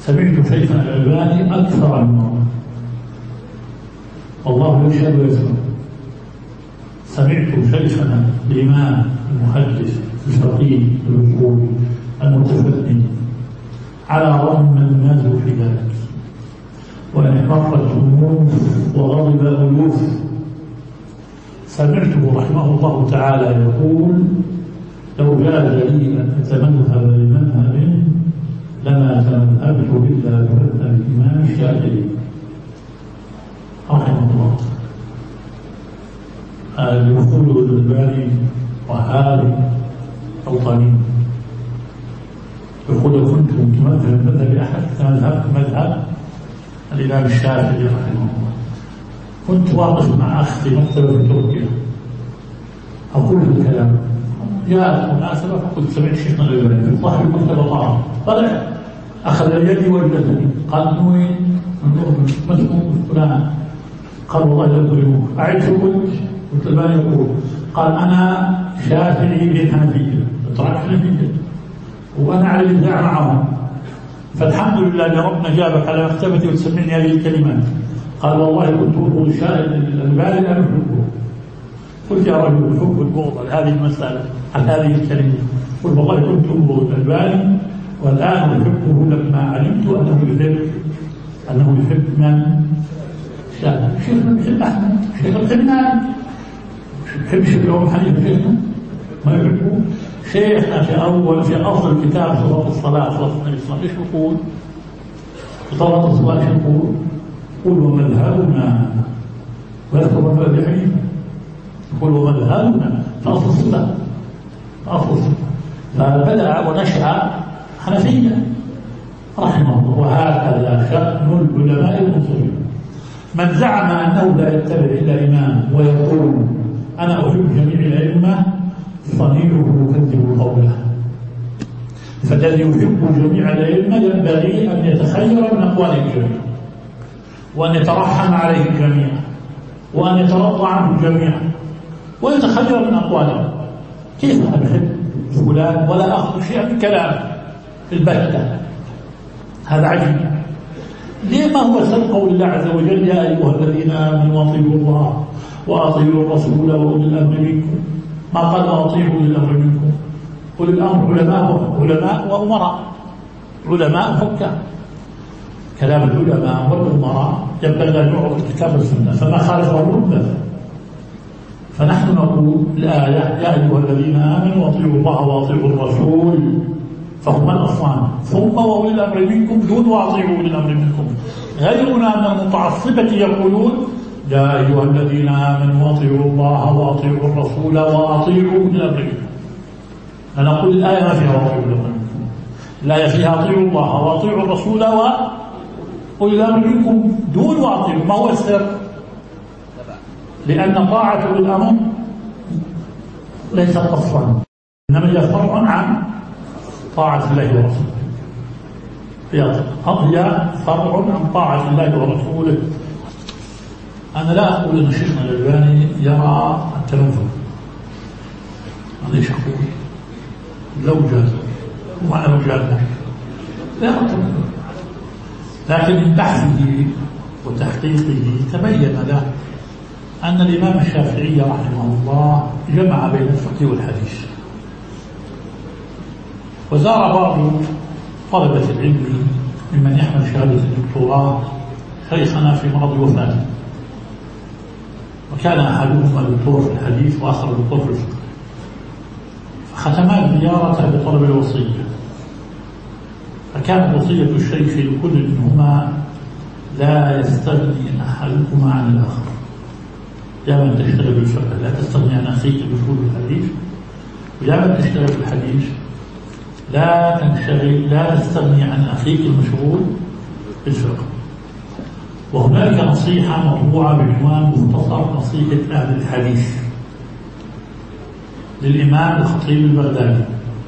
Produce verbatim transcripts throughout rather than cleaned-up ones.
سمعت شيخنا الألباني أكثر من مرة، والله يشهد ويسمع. سمعت شيخنا الإمام المحدث الفقيه الأصولي المتفقه على رغم من الناس في ذلك، وأن احمرت هموم وغضب ألوف. سمعته رحمه الله تعالى يقول: لو جاز لي أن أتمذهب لمذهب لما تمذهبت إلا بمذهب الإمام الشافعي رحمه الله. يقول الألباني وهذه أوطاني، يقول: كنت متمذهب مذهب أحد تمذهب مذهب الإمام الشافعي رحمه الله. كنت واقف مع أختي مكتبة في تركيا أقول الكلام، جاءت مناسبة فقلت: سمعت شيخنا الألباني في صاحب المكتبة طعام، طلع أخذ يدي وجلسني، قال: من وين؟ من مسموم فلان. قال: والله لا أدري. أعد قلت قلت الألباني يقول، قال: أنا شافعي بالحنفية، ترك حنفية وأنا على الإبداع معهم، فالحمد لله أن ربنا جابك على مكتبتي وتسمعني هذه الكلمات. قال: والله كنت أقول الشاعر الألباني لا أحبه. قلت: يا رجل، حب البغض على هذه المسألة، على هذه الكلمة. قلت: والله كنت أبغض الألباني والآن أحبه لما علمت أنه يحب أنه يحب من؟ شاعر. شيخنا يحب أحمد، شيخ الحنان، يحب شيخ الأول حنيف، شيخنا ما يحبه. شيخنا في أول في أصل كتاب صلاة الصلاة صلاة النبي صلى الله عليه وسلم إيش يقول؟ في صلاة الصلاة إيش يقول؟ يقول: ومذهبنا، ويذكر مذهب أبي حنيفة، يقول: ومذهبنا في أصل الصفة، في أصل الصفة. فبدأ ونشأ حنفيا رحمه الله. وهكذا شأن العلماء المنصفين. من زعم أنه لا يتبع إلا إمام ويقول: أنا أحب جميع الأئمة، صنيعه يكذب قوله. فالذي يحب جميع الأئمة ينبغي أن يتخير من أقوالهم جميعا، وأن يترحم عليهم جميعا، وأن يترضى عنهم جميعا، ويتخير من أقوالهم. كيف أنا بحب فلان ولا أخذ شيئا من كلامه البتة؟ هذا عجيب. ليه ما هو سر قول الله عز وجل: يا أيها الذين آمنوا أطيعوا الله وأطيعوا الرسول وأولي الأمر منكم؟ ما قال: وأطيعوا أولي الأمر منكم. أولي الأمر علماء علماء وأمراء، علماء وحكام. كلام العلماء والأمراء ينبغي أن يعرض الكتاب والسنة، فما خالفه الرتبة. فنحن نقول الآية: يا أيها الذين آمنوا أطيعوا الله وأطيعوا الرسول، فهما الأصلان، ثم وأولي الأمر منكم دون وأطيعوا أولي الأمر منكم. غيرنا من المتعصبة يقولون: يا أيها الذين آمنوا أطيعوا الله وأطيعوا الرسول وأطيعوا أولي الأمر منكم. نقول الآية ما فيها وأطيعوا أولي الأمر منكم، الآية فيها أطيعوا الله وأطيعوا الرسول وأولي الأمر منكم دون وأطيعوا. ما هو السر؟ لأن طاعة أولي الأمر ليست أصلا، إنما هي فرع عن طاعة الله ورسوله. هي فرع عن طاعة الله ورسوله. أنا لا أقول أن شيخنا الألباني يرى التنفر، أنا إيش أقول؟ لو جاز وأنا لو جاز لا أقول، لكن من بحثه وتحقيقه تبين له أن الإمام الشافعي رحمه الله جمع بين الفقه والحديث. وزار بعض طلبة العلم ممن يحمل شهادة الدكتوراه شيخنا في مرض وفاته، وكان أحدهما دكتور في الحديث وآخر دكتور في الفقه، فختما زيارته بطلب الوصية. فكانت وصية الشيخ لكل منهما: لا يستغني أحدكما عن الآخر. يا من تشتغل بالفقه لا تستغني عن أخيك بشغل الحديث، ويا من تشتغل بالحديث لا تنشغل لا تستغني عن أخيك المشغول بالفقه. وهناك نصيحة مطبوعة بعنوان مختصر نصيحة أهل الحديث للإمام الخطيب البغدادي.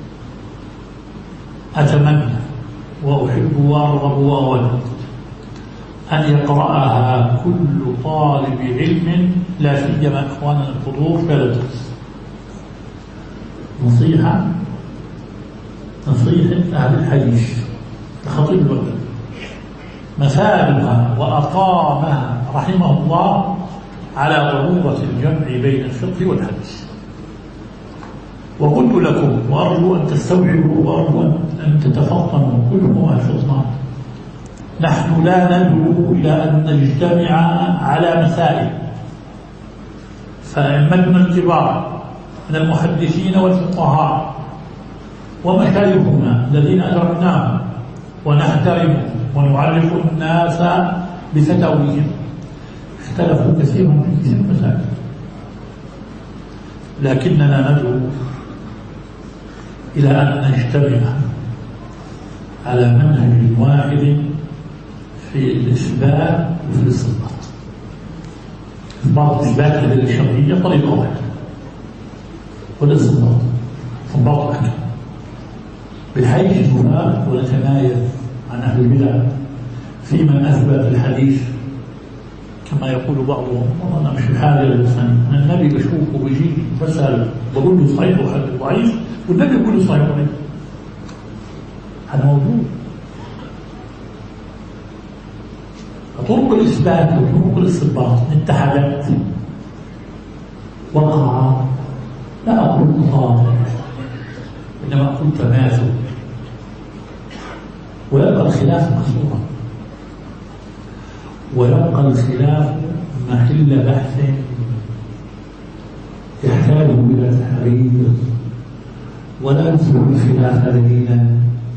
أتمنى وأحب وأرغب وأود أن يقرأها كل طالب علم، لا سيما إخواننا الحضور في الدرس. نصيحة نصيحة أهل الحديث الخطيب البغدادي مفادها وأقامها رحمه الله على ضرورة الجمع بين الفقه والحديث. وقلت لكم وأرجو أن تستوعبوا وأرجو أن تتفطنوا كلكم الفطنة، نحن لا ندعو إلى أن نجتمع على مسائل، فأئمتنا الكبار من المحدثين والفقهاء ومشايخنا الذين أدركناهم ونحترمهم ونعرف الناس بفتاويهم اختلفوا كثيرا في كثير المسائل، لكننا ندعو إلى أن نجتمع على منهج واحد في الإثبات وفي الاستنباط. بعض الإثبات الأدلة الشرعية طريقة واحدة، والاستنباط استنباط أحكام، بحيث نفارق ونتمايز عن أهل البدع في من أثبت الحديث كما يقول بعضهم والله أنا مش بحاجة للإنسان، النبي بشوفه بيجي بسأل بقول له صحيح وحديث ضعيف والنبي يقول له صحيح وضعيف، هذا موجود. طرق الإثبات وطرق الاستنباط اتحدت وقع، لا أقول مطابق إنما أقول تماثل، ويبقى الخلاف محصورا، ويبقى الخلاف محل بحث يحتاج إلى تحرير، ولا يصبح الخلاف دليلا.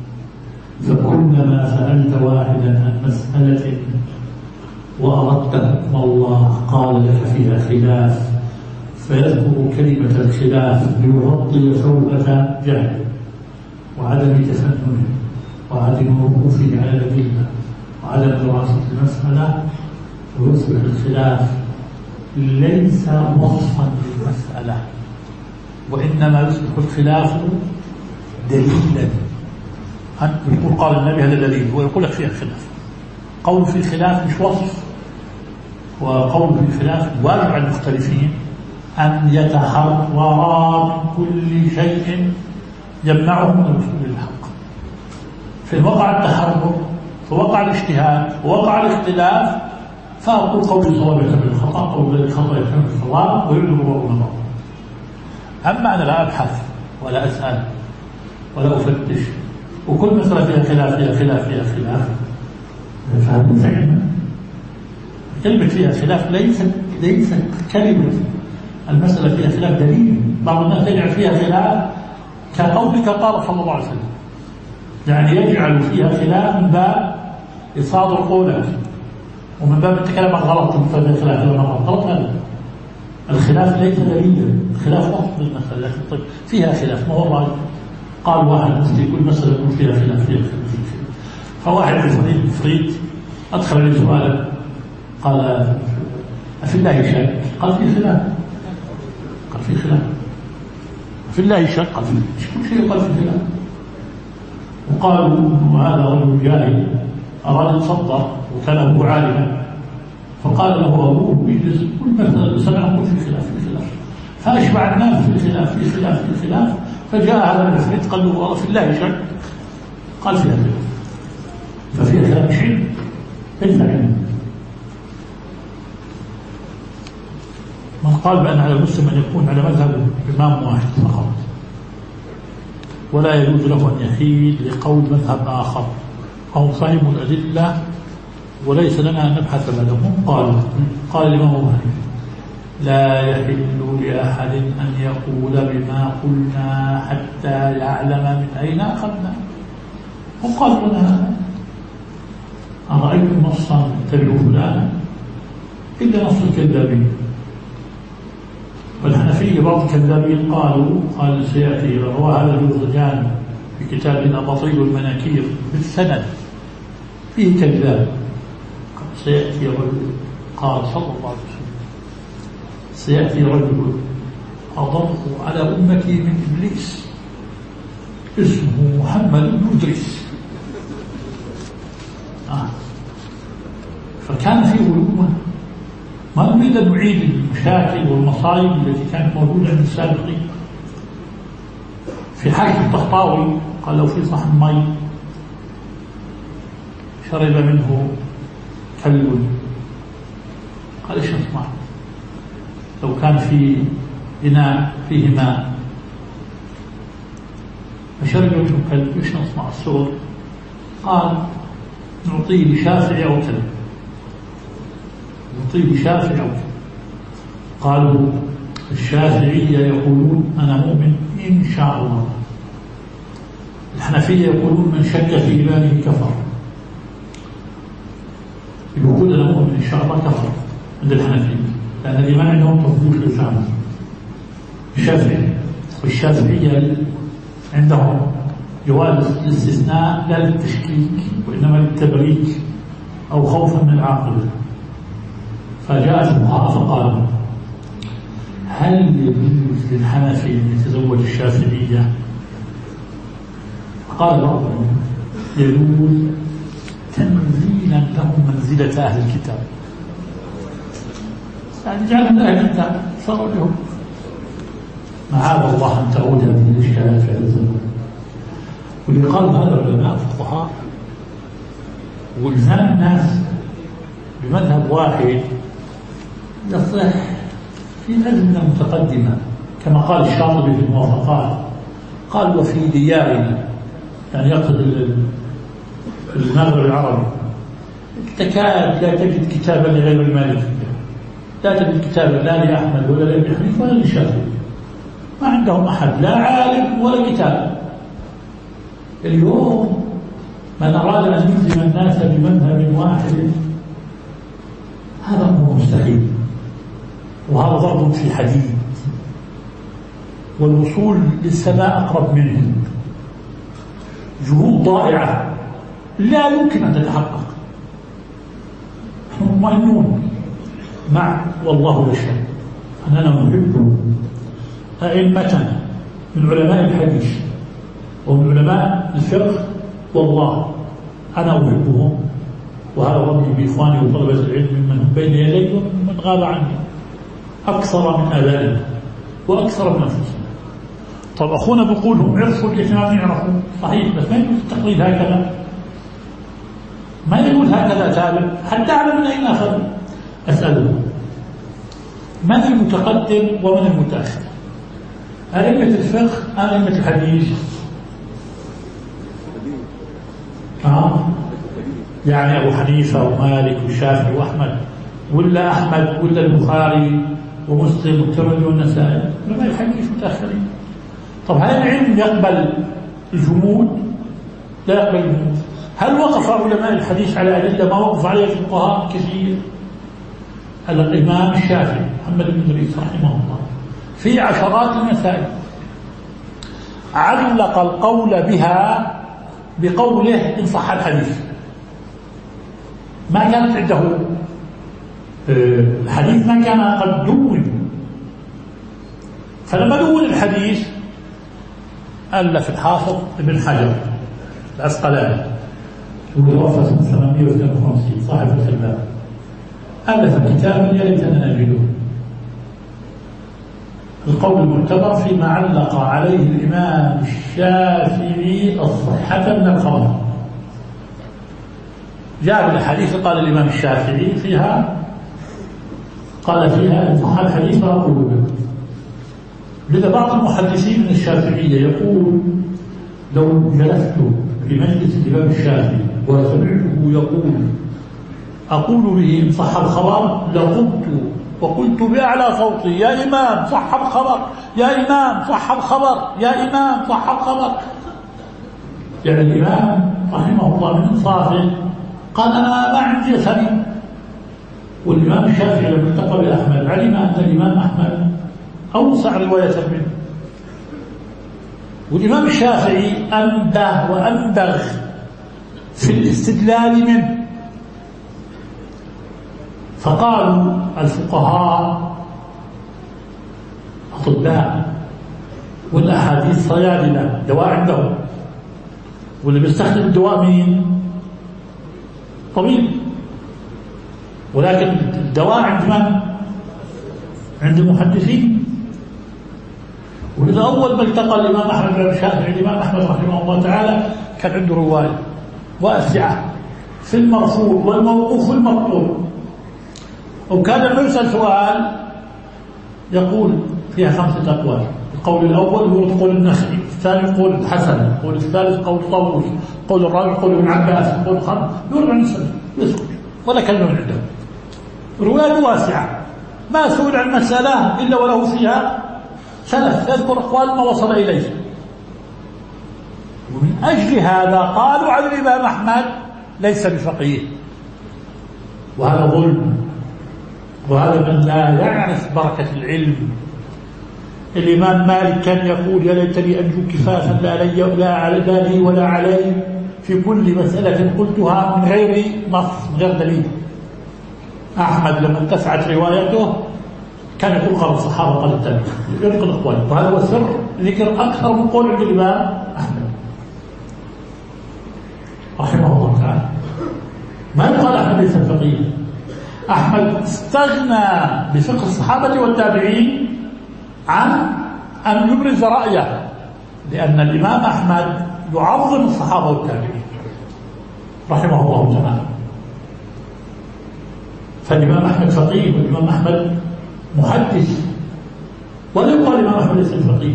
فكلما سألت واحدا عن مسألة وأردت حكم الله قال لك فيها خلاف، فيذكر كلمة الخلاف ليغطي ثوبة جهل وعدم تفننه وعدم وقوفه على الأدلة وعدم دراسة المسألة، ويصبح الخلاف ليس وصفا للمسألة، وإنما يصبح الخلاف دليلا. أنت يقول قال النبي هذا دليل، ويقول لك فيها خلاف. قول في خلاف مش وصف، وقول في خلاف واجب على المختلفين أن يتحررا من كل شيء يمنعهم من الوصول للحق. في وقع التحرر ووقع الاجتهاد ووقع الاختلاف، فأقول قول الصواب يحتمل الخطأ، قول الخطأ يحتمل الصواب، ويبدو الله نظر. أما أنا لا أبحث ولا أسأل ولا أفتش، وكل مسألة فيها خلاف فيها خلاف فيها خلاف، فهذا فعلا كلمة فيها خلاف ليست ليست كلمة المسألة فيها خلاف دليل. بعض الناس يجعل فيها خلاف كقولك قال صلى الله عليه وسلم، يعني يجعل فيها خلاف من باب إصادر قولك ومن باب التكلم عن غلط مثل الخلاف ولا غلط. هذا الخلاف ليس دليلا، الخلاف وصف للمسألة، لكن طيب فيها خلاف ما هو الراجح. قال واحد مفتي كل مسألة يكون فيها خلاف فيها خلاف، فواحد في الفريد أدخل لي سؤالا قال أفي الله شك؟ قال في خلاف. قال في خلاف. في الله شك؟ قال في كل شيء قال في خلاف. وقالوا هذا رجل جاهل أراد يتصدر وكان أبوه عالما، فقال له أبوه يجلس كل مسألة سمع يقول في خلاف في خلاف، فأشبع الناس في خلاف في خلاف في خلاف، فجاء هذا العفريت قال له والله في الله شك؟ قال فيها خلاف. ففيها خلاف شيء ليس علم. من قال بأن على المسلم أن يكون على مذهب إمام واحد فقط، ولا يجوز له أن يحيد لقول مذهب آخر أو فهم الأدلة، وليس لنا أن نبحث بعدهم. قال قال الإمام أبو حنيفة لا يحل لأحد أن يقول بما قلنا حتى يعلم من أين أخذنا. وقال لنا أرأيتم نصا اتبعوا فلانا إلا نص الكذابين. والحنفية بعض الكذابين قالوا قال سيأتي رواه هذا الجوزجاني في كتاب أباطيل المناكير بالسند فيه كذاب. سيأتي رجل قال صلى الله عليه وسلم سيأتي رجل أضر على أمتي من إبليس اسمه محمد بن إدريس. آه. فكان فيه غلوة. ما نريد أن نعيد المشاكل والمصائب التي كانت موجودة من السابقين. في حاشية الطحطاوي قال لو في صحن مي شرب منه كلب. قال ايش نصنع؟ لو كان في إناء فيه ماء فشرب منه كلب ايش نصنع الصغر؟ قال نعطيه لشافع أو كلب، نعطيه لشافع أو كلب. قالوا الشافعية يقولون أنا مؤمن إن شاء الله، الحنفية يقولون من شك في إيمانه كفر، يقول أنا مؤمن إن شاء الله كفر عند الحنفية، لأن الإيمان عندهم تفضيل الإسلام. الشافعي والشافعية عندهم جواز الاستثناء لا للتشكيك وإنما للتبريك أو خوفا من العاقبة. فجاء الفقهاء فقالوا هل يجوز للحنفي أن يتزوج الشافعية؟ قال بعضهم يجوز تنزيلا لهم منزلة أهل الكتاب، يعني جعلهم أهل الكتاب صاروا لهم. معاذ الله أن تعود هذه الإشكالات في الزمن. واللي قال هذا العلماء الفقهاء والزام الناس بمذهب واحد يصح في أزمنة متقدمة، كما قال الشاطبي في الموافقات، قال وفي ديارنا، يعني يقصد المغرب العربي، تكاد لا تجد كتابا لغير المالكية، لا تجد كتابا لا لأحمد ولا لأبي حنيفة ولا للشافعي، ما عندهم أحد لا عالم ولا كتاب. اليوم من أراد أن يلزم الناس بمذهب واحد هذا هو مستحيل، وهذا ضرب في حديد، والوصول للسماء أقرب منه، جهود ضائعة لا يمكن أن تتحقق. نحن مؤمنون مع والله يشهد أننا نحب أئمتنا من علماء الحديث ومن علماء الفقه، والله أنا أحبهم، وهذا ظني بإخواني وطلبة العلم ممن هم بين يدي ومن غاب عني أكثر من آبائنا وأكثر من أنفسنا. طب أخونا بيقول هم عرفوا الإثنان يعرفوا صحيح، بس ما يجوز التقليد هكذا، ما يجوز هكذا تابع حتى أعلم من أين أخذ. أسأله من المتقدم ومن المتأخر؟ أئمة الفقه أم أئمة الحديث؟ آه. يعني أبو حنيفة ومالك والشافعي وأحمد، ولا أحمد ولا البخاري ومسلم والترمذي والنسائي؟ علماء الحديث متأخرين. طب هل العلم يقبل الجمود؟ لا يقبل الجمود. هل وقف علماء الحديث على أدلة ما وقف عليها الفقهاء كثير؟ الإمام الشافعي محمد بن إدريس رحمه الله في عشرات المسائل علق القول بها بقوله إن صح الحديث. ما كانت عنده الحديث، ما كان قد دون، فلما دون الحديث ألف الحافظ ابن حجر العسقلاني وتوفى سنة ثمانمائة واثنين وخمسين صاحب الخلال، ألف كتابا يا ليتنا نجده. القول المعتبر فيما علق عليه الإمام الشافعي الصحة من الخبر. جاء بالحديث قال الإمام الشافعي فيها، قال فيها إن صح الحديث فأقول به. لذا بعض المحدثين من الشافعية يقول لو جلست في مجلس الإمام الشافعي وسمعته يقول أقول به إن صح الخبر لقمت وقلت بأعلى صوتي يا إمام صح الخبر، يا إمام صح الخبر، يا إمام صح الخبر. يعني الإمام رحمه الله من إنصافه قال أنا ما عندي سبيل. والإمام الشافعي لما التقى بأحمد علم أن الإمام أحمد أوسع رواية منه، والإمام الشافعي أنبه وأنبغ في الاستدلال منه. فقالوا الفقهاء أطباء والأحاديث صيادلة دواء عندهم، واللي بيستخدم الدواء مين؟ طبيب، ولكن الدواء عند من؟ عند المحدثين. ولذا أول ما التقى الإمام أحمد بن الشافعي الإمام أحمد رحمه الله تعالى كان عنده رواية واسعة في المرفوع والموقوف والمقطوع. وكان المرسل سؤال يقول فيها خمسة أقوال. القول الأول هو قول النخعي، الثاني قول الحسن، القول الثالث قول طاووس، قول الرابع قول ابن عباس، قول الخامس يرجع المسألة يسكت ولا كلمة من عنده. رواية واسعة، ما سئل عن مسألة إلا وله فيها سلف يذكر أقوال ما وصل إليه. ومن أجل هذا قالوا عن الإمام أحمد ليس بفقيه، وهذا ظلم، وهذا من لا يعرف بركة العلم. الإمام مالك كان يقول يا ليتني أنجو كفافا لا لي ولا لي ولا علي في كل مسألة قلتها من غير نص من غير دليل. أحمد لما اتسعت روايته كان يقول قال الصحابة قال التابعين ينقل أقواله، وهذا هو سر ذكر أكثر من قول عند الإمام أحمد رحمه الله تعالى. ما يقال أحمد ليس فقيه، أحمد استغنى بفقه الصحابة والتابعين عن أن يبرز رأيه، لأن الإمام أحمد يعظم الصحابة والتابعين رحمه الله تعالى. فالإمام أحمد فقيه والإمام أحمد محدث، ولا يقال الإمام أحمد ليس فقيه،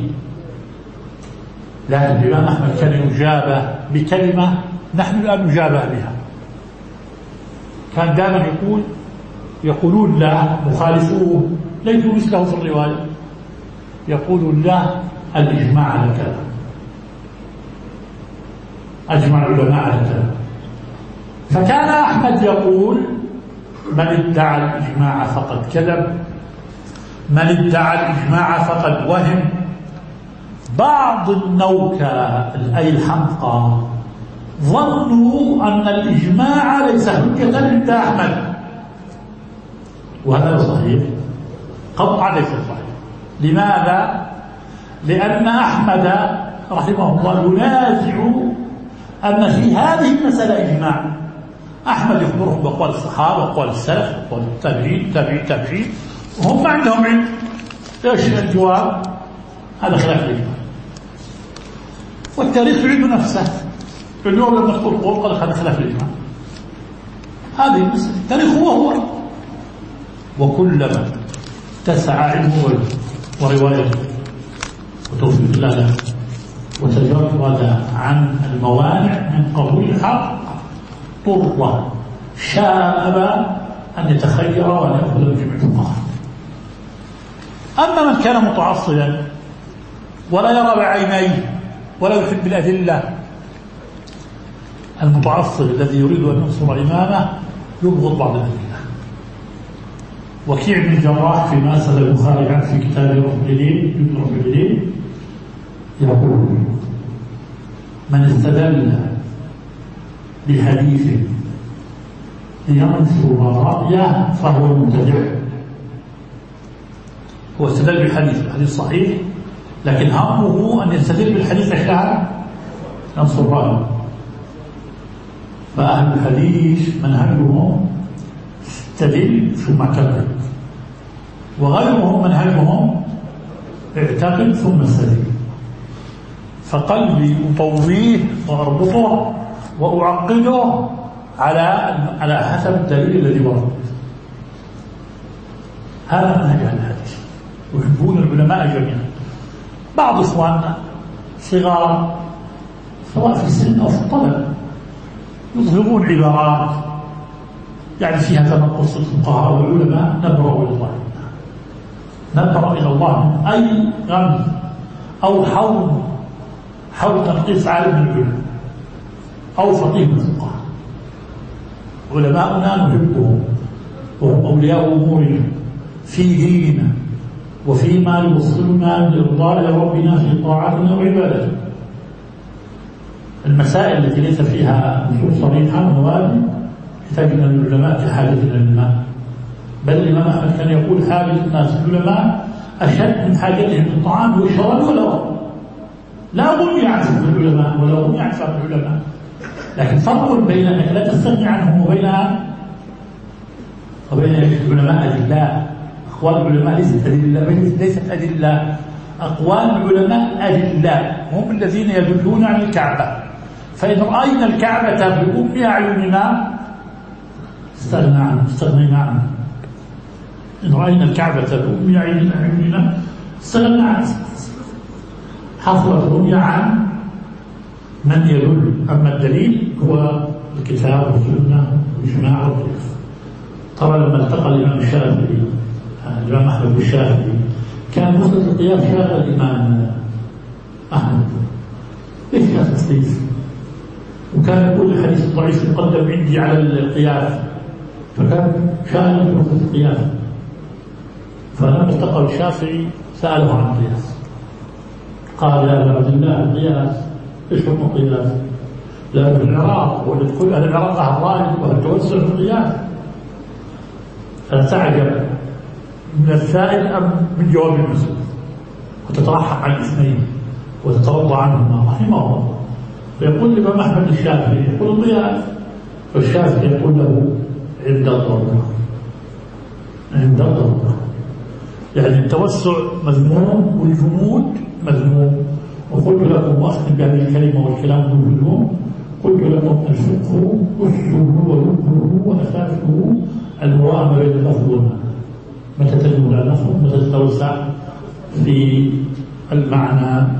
لكن الإمام أحمد كان يجابه بكلمة نحن الآن نجابه بها. كان دائما يقول يقولون لا مخالفوه ليسوا مثله في الرواية، يقولون لا الإجماع على كذا، أجمع العلماء على كذا. فكان أحمد يقول من ادعى الإجماع فقد كذب، من ادعى الإجماع فقد وهم. بعض النوكة أي الحمقى ظنوا أن الإجماع ليس حجة عند أحمد، وهذا صحيح قطعا ليس صحيح. لماذا؟ لأن أحمد رحمه الله ينازع أن في هذه المسألة إجماع. أحمد يخبرهم بأقوال الصحابة وأقوال السلف وأقوال التابعين تابعين التابعين، وهم ما عندهم علم. ايش الجواب؟ هذا خلاف الإجماع. والتاريخ يعيد نفسه. اليوم لما تقول قول قال هذا خلاف الإجماع، هذه المسألة التاريخ هو هو. وكلما اتسع علمه وروايته وتوفيق الله له وتجرد عن الموانع من قبول الحق طر شاء أبى أن يتخير وأن يأخذ بجميع الفقهاء. أما من كان متعصبا ولا يرى بعينيه ولا يحب الأدلة، المتعصب الذي يريد أن ينصر إمامه يبغض بعض الأدلة. وكيع بن الجراح فيما أسأل البخاري عنه في كتاب رفع اليدين رفع اليدين يقول من استدل بحديث لينصر رأيه فهو مبتدع. هو استدل بالحديث، الحديث صحيح، لكن همه أن يستدل بالحديث عشان ينصر رأيه. فأهل الحديث منهجهم استدل ثم اعتقد، وغيرهم منهجهم اعتقد ثم استدل. فقلبي أطويه وأربطه وأعقده على على حسب الدليل الذي ورد. هذا منهج أهل الحديث، يحبون العلماء جميعا. بعض إخواننا صغار سواء في السن أو في الطلب يظهرون عبارات يعني فيها تنقص الفقهاء والعلماء، نبرأ إلى الله، نبرأ إلى الله من أي غم أو حول حول تنقيص عالم من العلم أو فقيه من الفقهاء. علماؤنا نحبهم وهم أولياء أمورنا في ديننا وفيما يوصلنا من إرضاء ربنا في طاعتنا وعبادتنا. المسائل التي ليس فيها نصوص صريحة ونوادي يحتاج إلى العلماء كحاجة إلى الماء. بل الإمام أحمد كان يقول حاجة الناس العلماء أشد من حاجتهم للطعام والشراب والهواء. لا هم يعرفون العلماء ولا هم يعرفون العلماء، لكن فرق بين أنك لا تستغني عنهم وبين وبين العلماء أدلاء. أقوال العلماء ليست أدلة، ليست أدلة. أقوال العلماء أدلاء، هم الذين يدلون عن الكعبة. فإن رأينا الكعبة بأم أعيننا استغنى عنه استغنينا عنه. إن رأينا الكعبة تدوم بأعيننا استغنى عنه. حصلت رؤيا عن من يدل، أما الدليل هو الكتاب والسنة والإجماع والقياس. طبعا لما التقى الإمام الشافعي الإمام أحمد الشافعي كان مسألة القياس شاغل الإمام أحمد. إيش كان التقييس؟ وكان يقول الحديث الضعيف يقدم عندي على القياس، فكان شاغل مسألة القياس. فلما التقى الشافعي سأله عن القياس، قال يا أبا عبد الله القياس إيش حكم القياس؟ لا في العراق ولكل أهل العراق أهل رأي والتوسع في القياس. فتعجب من السائل أم من جواب المسؤول، وتترحم عن الاثنين وتتوضا عنهما رحمه الله. فيقول الإمام أحمد الشافعي يقول القياس، فالشافعي يقول له عند الضرورة، عند الضرورة. يعني التوسع مذموم والجمود مذموم. وقلت لكم واختم بهذه الكلمة والكلام كلهم، قلت لكم الفقه أسره وركنه وأساسه المراءة بين اللفظ والمعنى. متى تدل على اللفظ متى تتوسع في المعنى